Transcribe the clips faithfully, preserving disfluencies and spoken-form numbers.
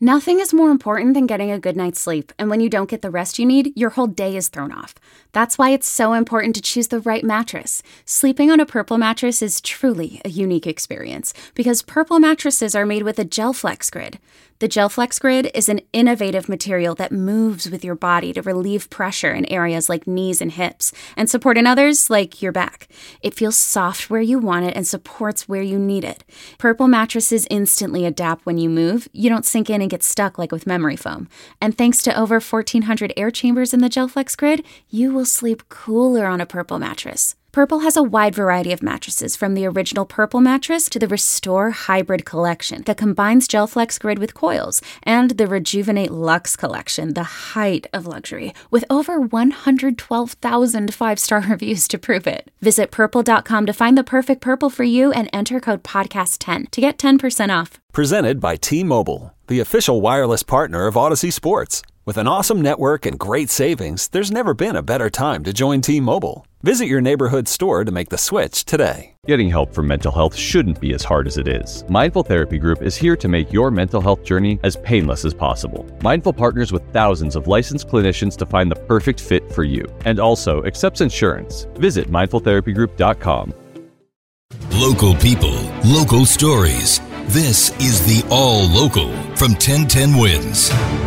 Nothing is more important than getting a good night's sleep, and when you don't get the rest you need, your whole day is thrown off. That's why it's so important to choose the right mattress. Sleeping on a Purple mattress is truly a unique experience, because Purple mattresses are made with a GelFlex Grid. The GelFlex Grid is an innovative material that moves with your body to relieve pressure in areas like knees and hips, and support in others like your back. It feels soft where you want it and supports where you need it. Purple mattresses instantly adapt when you move. You don't sink in and get stuck like with memory foam. And thanks to over fourteen hundred air chambers in the GelFlex Grid, you will sleep cooler on a Purple mattress. Purple has a wide variety of mattresses, from the original Purple mattress to the Restore Hybrid collection that combines GelFlex Grid with coils, and the Rejuvenate Luxe collection, the height of luxury, with over one hundred twelve thousand five-star reviews to prove it. Visit purple dot com to find the perfect Purple for you and enter code podcast ten to get ten percent off. Presented by T-Mobile, the official wireless partner of Odyssey Sports. With an awesome network and great savings, there's never been a better time to join T-Mobile. Visit your neighborhood store to make the switch today. Getting help for mental health shouldn't be as hard as it is. Mindful Therapy Group is here to make your mental health journey as painless as possible. Mindful partners with thousands of licensed clinicians to find the perfect fit for you, and also accepts insurance. Visit mindful therapy group dot com. Local people, local stories. This is the All Local from ten ten Wins.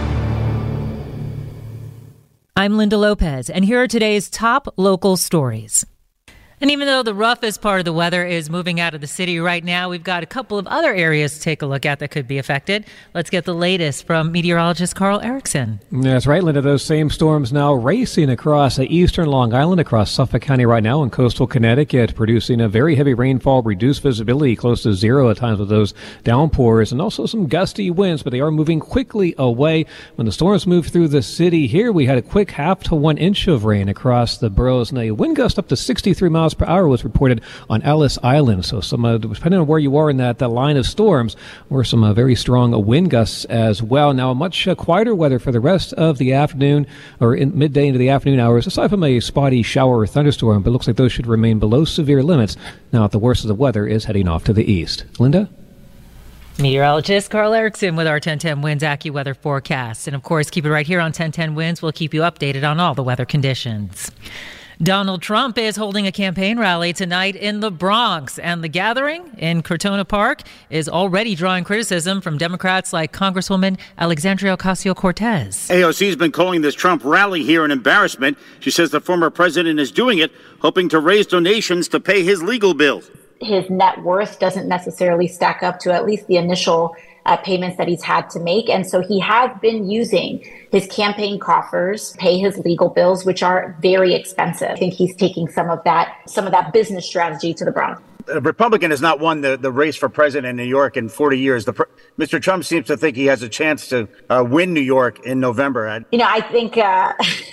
I'm Linda Lopez, and here are today's top local stories. And even though the roughest part of the weather is moving out of the city right now, we've got a couple of other areas to take a look at that could be affected. Let's get the latest from meteorologist Carl Erickson. That's right, Linda. Those same storms now racing across the eastern Long Island, across Suffolk County right now, in coastal Connecticut, producing a very heavy rainfall, reduced visibility, close to zero at times with those downpours, and also some gusty winds, but they are moving quickly away. When the storms moved through the city here, we had a quick half to one inch of rain across the boroughs, and a wind gust up to sixty-three miles per hour was reported on Ellis Island. So some, uh, depending on where you are in that, that line of storms, were some uh, very strong uh, wind gusts as well. Now, much uh, quieter weather for the rest of the afternoon, or in midday into the afternoon hours, aside from a spotty shower or thunderstorm, but it looks like those should remain below severe limits. Now, the worst of the weather is heading off to the east. Linda? Meteorologist Carl Erickson with our ten ten Winds AccuWeather forecast. And of course, keep it right here on ten ten Winds. We'll keep you updated on all the weather conditions. Donald Trump is holding a campaign rally tonight in the Bronx, and the gathering in Crotona Park is already drawing criticism from Democrats like Congresswoman Alexandria Ocasio-Cortez. A O C's been calling this Trump rally here an embarrassment. She says the former president is doing it, hoping to raise donations to pay his legal bills. His net worth doesn't necessarily stack up to at least the initial uh, payments that he's had to make. And so he has been using his campaign coffers, pay his legal bills, which are very expensive. I think he's taking some of that, some of that business strategy to the Bronx. A Republican has not won the, the race for president in New York in forty years. The, Mister Trump seems to think he has a chance to uh, win New York in November. You know, I think... Uh,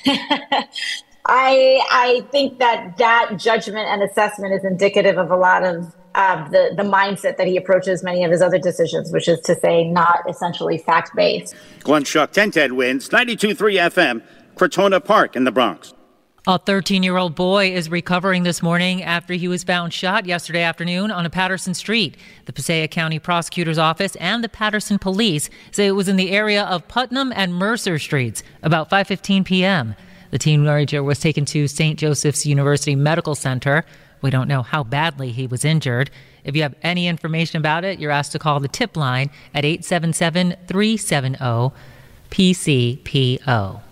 I I think that that judgment and assessment is indicative of a lot of uh, the, the mindset that he approaches many of his other decisions, which is to say not essentially fact-based. Glenn Schuck, ten ten Wins, ninety-two point three F M, Crotona Park in the Bronx. A thirteen-year-old boy is recovering this morning after he was found shot yesterday afternoon on a Patterson street. The Passaic County Prosecutor's Office and the Patterson Police say it was in the area of Putnam and Mercer Streets about five fifteen p.m. The teenager was taken to Saint Joseph's University Medical Center. We don't know how badly he was injured. If you have any information about it, you're asked to call the tip line at eight seven seven, three seven zero, P C P O.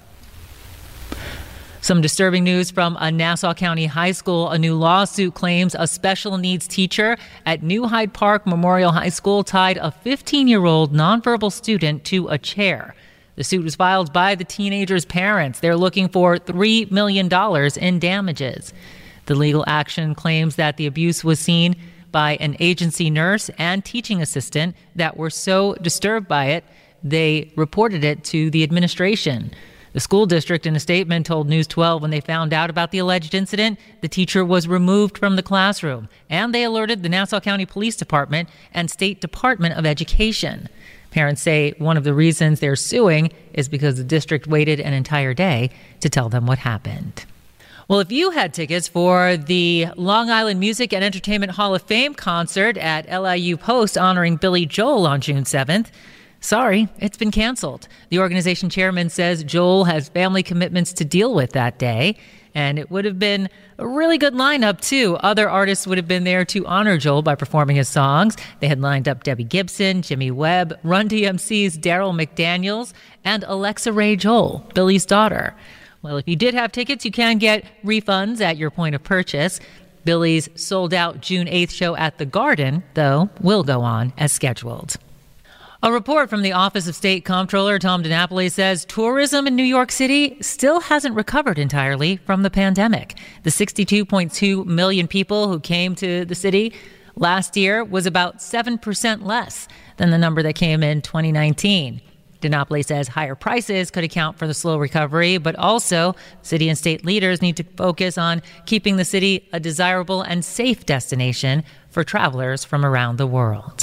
Some disturbing news from a Nassau County high school. A new lawsuit claims a special needs teacher at New Hyde Park Memorial High School tied a fifteen-year-old nonverbal student to a chair. The suit was filed by the teenager's parents. They're looking for three million dollars in damages. The legal action claims that the abuse was seen by an agency nurse and teaching assistant that were so disturbed by it, they reported it to the administration. The school district, in a statement, told News twelve when they found out about the alleged incident, the teacher was removed from the classroom, and they alerted the Nassau County Police Department and State Department of Education. Parents say one of the reasons they're suing is because the district waited an entire day to tell them what happened. Well, if you had tickets for the Long Island Music and Entertainment Hall of Fame concert at L I U Post honoring Billy Joel on June seventh, Sorry, it's been canceled. The organization chairman says Joel has family commitments to deal with that day. And it would have been a really good lineup, too. Other artists would have been there to honor Joel by performing his songs. They had lined up Debbie Gibson, Jimmy Webb, Run D M C's Daryl McDaniels, and Alexa Ray Joel, Billy's daughter. Well, if you did have tickets, you can get refunds at your point of purchase. Billy's sold-out June eighth show at the Garden, though, will go on as scheduled. A report from the Office of State Comptroller Tom DiNapoli says tourism in New York City still hasn't recovered entirely from the pandemic. The sixty-two point two million people who came to the city last year was about seven percent less than the number that came in twenty nineteen. DiNapoli says higher prices could account for the slow recovery, but also city and state leaders need to focus on keeping the city a desirable and safe destination for travelers from around the world.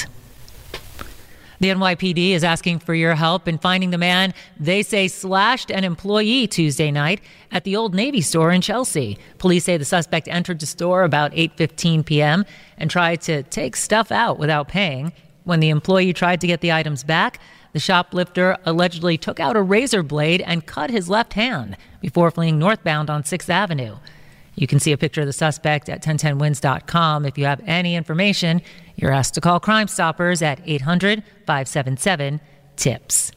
The N Y P D is asking for your help in finding the man they say slashed an employee Tuesday night at the Old Navy store in Chelsea. Police say the suspect entered the store about eight fifteen p.m. and tried to take stuff out without paying. When the employee tried to get the items back, the shoplifter allegedly took out a razor blade and cut his left hand before fleeing northbound on sixth avenue. You can see a picture of the suspect at ten ten wins dot com. If you have any information, you're asked to call Crime Stoppers at eight hundred, five seven seven, TIPS.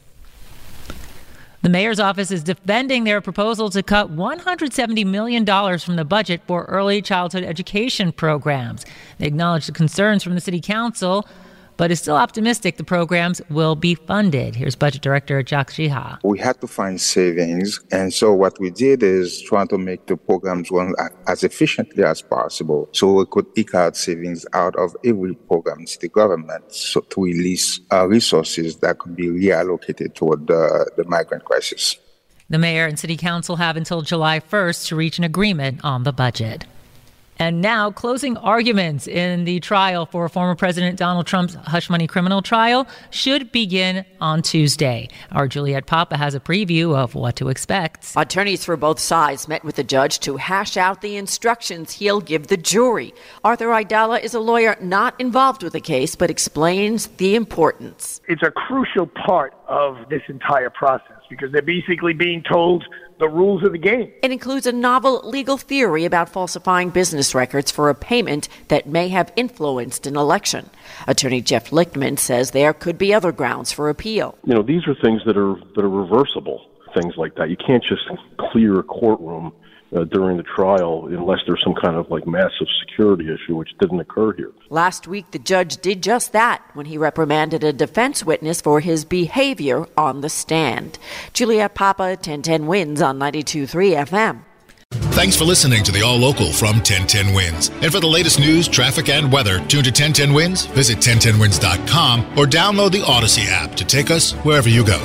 The mayor's office is defending their proposal to cut one hundred seventy million dollars from the budget for early childhood education programs. They acknowledge the concerns from the city council, but is still optimistic the programs will be funded. Here's Budget Director Jacques Jiha. We had to find savings, and so what we did is try to make the programs run as efficiently as possible so we could eke out savings out of every program in city government so to release uh, resources that could be reallocated toward the, the migrant crisis. The mayor and city council have until July first to reach an agreement on the budget. And now, closing arguments in the trial for former President Donald Trump's hush money criminal trial should begin on Tuesday. Our Juliet Papa has a preview of what to expect. Attorneys for both sides met with the judge to hash out the instructions he'll give the jury. Arthur Aidala is a lawyer not involved with the case, but explains the importance. It's a crucial part of this entire process because they're basically being told the rules of the game. It includes a novel legal theory about falsifying business records for a payment that may have influenced an election. Attorney Jeff Lichtman says there could be other grounds for appeal. You know, these are things that are that are reversible, things like that. You can't just clear a courtroom uh, during the trial unless there's some kind of like massive security issue, which didn't occur here. Last week, the judge did just that when he reprimanded a defense witness for his behavior on the stand. Juliet Papa, ten ten wins on ninety-two point three F M. Thanks for listening to the All Local from ten ten wins. And for the latest news, traffic, and weather, tune to ten ten wins, visit ten ten wins dot com, or download the Odyssey app to take us wherever you go.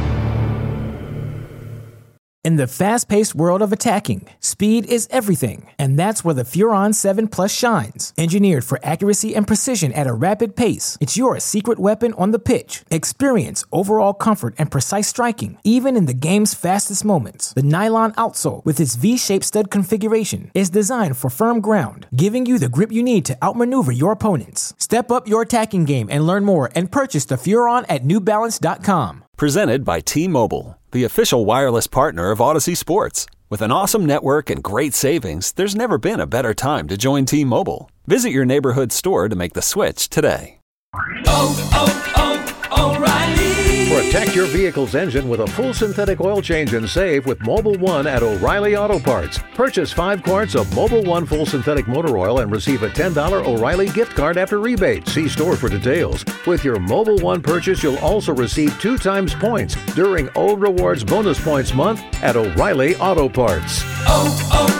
In the fast-paced world of attacking, speed is everything, and that's where the Furon seven Plus shines. Engineered for accuracy and precision at a rapid pace, it's your secret weapon on the pitch. Experience overall comfort and precise striking, even in the game's fastest moments. The nylon outsole, with its V-shaped stud configuration, is designed for firm ground, giving you the grip you need to outmaneuver your opponents. Step up your attacking game and learn more and purchase the Furon at new balance dot com. Presented by T-Mobile, the official wireless partner of Odyssey Sports. With an awesome network and great savings, there's never been a better time to join T-Mobile. Visit your neighborhood store to make the switch today. Oh, oh, oh, O'Reilly! Protect your vehicle's engine with a full synthetic oil change and save with Mobil one at O'Reilly Auto Parts. Purchase five quarts of Mobil one full synthetic motor oil and receive a ten dollars O'Reilly gift card after rebate. See store for details. With your Mobil one purchase, you'll also receive two times points during O Rewards Bonus Points Month at O'Reilly Auto Parts. Oh,